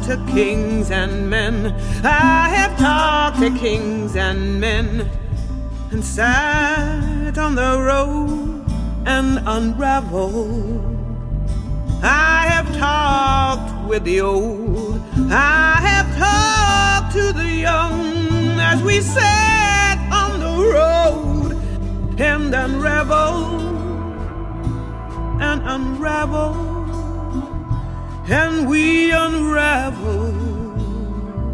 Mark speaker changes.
Speaker 1: talked to kings and men. I have talked to kings and men, and sat on the road and unraveled. I have talked with the old, I have talked to the young, as we sat on the road and unraveled and unraveled, and we unraveled